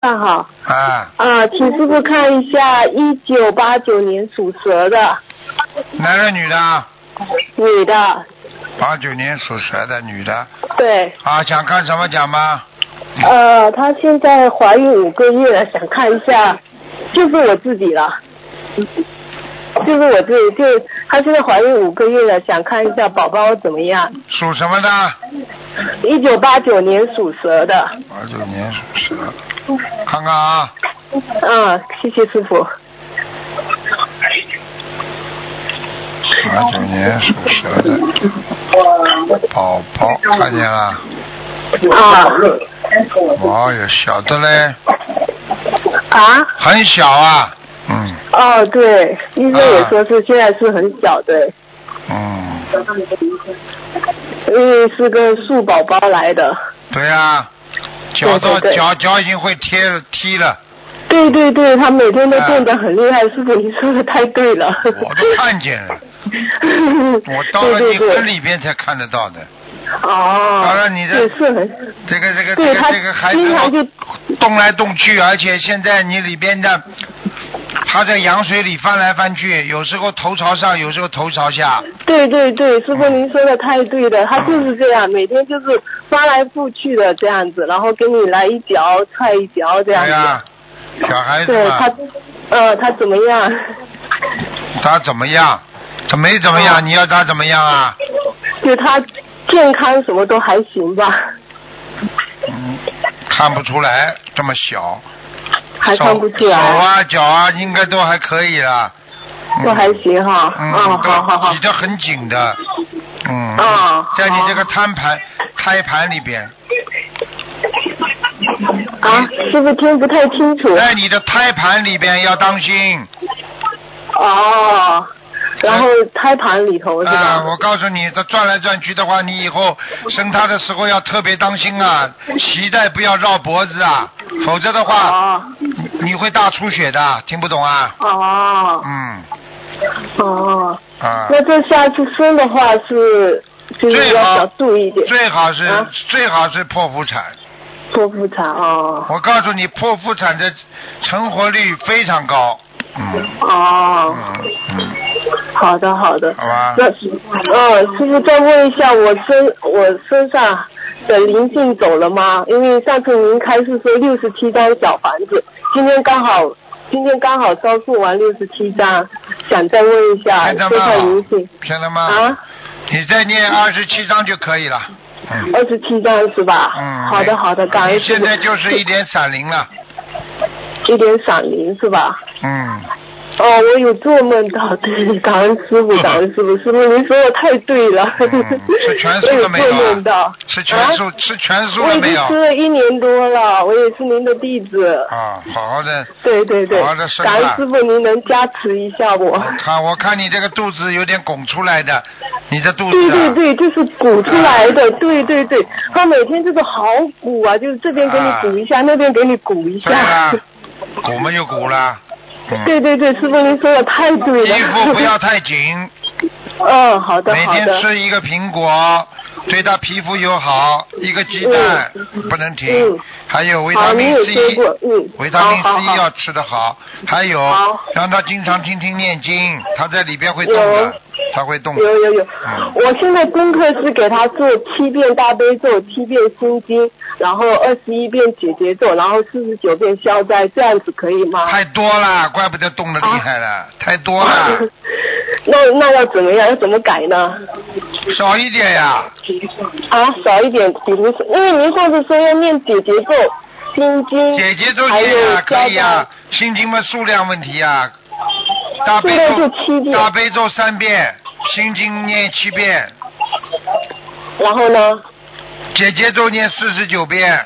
好。 啊。 请师傅看一下1989年属蛇的。 男的女的？ 女的。 89年属蛇的女的。 对。 想看什么讲吗？ 她现在怀孕5个月了，想看一下，就是我自己了。就是我自己，就她现在怀孕5个月了，想看一下宝宝怎么样。 属什么的 ？1989年属蛇的。 89年属蛇，看看啊。 谢谢师傅。 89年属蛇的宝宝，看见了。哇哟，小的嘞。很小啊。 对，医生也说是现在是很小的。因为是个树宝宝来的。 对啊，脚已经会踢了。 对，他每天都动得很厉害，师傅你说的太对了。 我都看见了。我到了你很里边才看得到的。当然你的这个孩子动来动去，而且现在你里边的他在羊水里翻来翻去，有时候头朝上，有时候头朝下。对，师傅您说的太对了，他就是这样，每天就是翻来覆去的这样子，然后给你来一脚踹一脚这样子。对呀，小孩子嘛。对他怎么样？他怎么样？他没怎么样，你要他怎么样啊？就他健康什么都还行吧。看不出来，这么小。还看不出来。手啊脚啊应该都还可以啦。都还行哈。好。挤得很紧的。在你这个胎盘里边。师傅听不太清楚。在你的胎盘里边要当心。然后胎盘里头是吧？我告诉你，这转来转去的话，你以后生他的时候要特别当心啊，脐带不要绕脖子啊，否则的话，你会大出血的，听不懂啊？那这下次生的话是就是要小注意一点。最好是剖腹产。剖腹产我告诉你，剖腹产的成活率非常高。好的。好吧。那师傅再问一下，我身上的灵性走了吗？因为上次您开始说67张小房子，今天刚好烧送完67张，想再问一下身上灵性。骗了吗？你再念27张就可以了。27张是吧？好的，感恩师傅。现在就是一点闪灵了。一点闪灵是吧？我有做梦到，对，感恩师傅，师傅您说的太对了。吃全素了没有？我有做梦到。吃全素了没有？我已经吃了1年多了，我也是您的弟子。好好的。对。好好的生感恩师傅您能加持一下我。我看你这个肚子有点拱出来的，你的肚子。对，就是鼓出来的，对。他每天就是好鼓啊，就是这边给你鼓一下，那边给你鼓一下。鼓嘛就鼓了。对，师傅您说的太对了。衣服不要太紧。好的。每天吃一个苹果，对他皮肤友好，一个鸡蛋不能停，还有维他命 C，维他命 C 要吃得好，还有让他经常听念经，他在里边会动的，他会动的。有。我现在功课是给他做7遍大悲咒，7遍心经，然后21遍解结咒，然后49遍消灾，这样子可以吗？太多了，怪不得动得厉害了，太多了。那要怎么样？要怎么改呢？少一点呀。少一点，比如说，因为您上次说要念解结咒、心经，解结咒念啊，可以啊，心经嘛数量问题啊。大悲咒3遍，心经念7遍。然后呢？解结咒念49遍。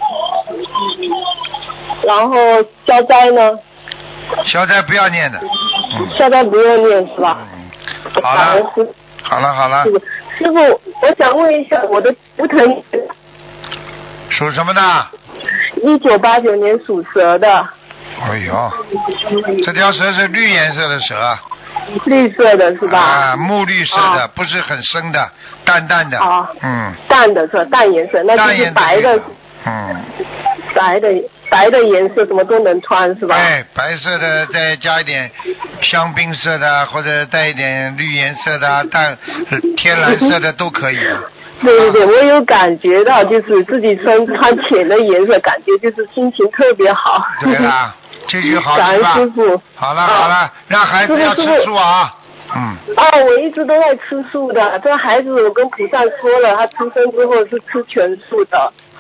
然后消灾呢？消灾不要念的。消灾不要念是吧？好了。师傅，我想问一下我的图腾。属什么的？1989年属蛇的。哎呦，这条蛇是绿颜色的蛇。绿色的是吧？木绿色的，不是很深的，淡淡的。淡的是淡颜色，那就是白的。 白的颜色什么都能穿是吧？ 对，白色的再加一点香槟色的，或者带一点绿颜色的、淡天蓝色的都可以的。 对对对，我有感觉到，就是自己穿浅的颜色，感觉就是心情特别好。 对啦，这就好感恩师傅。 好了好了，让孩子要吃素啊。 我一直都在吃素的。这孩子我跟菩萨说了，他出生之后是吃全素的。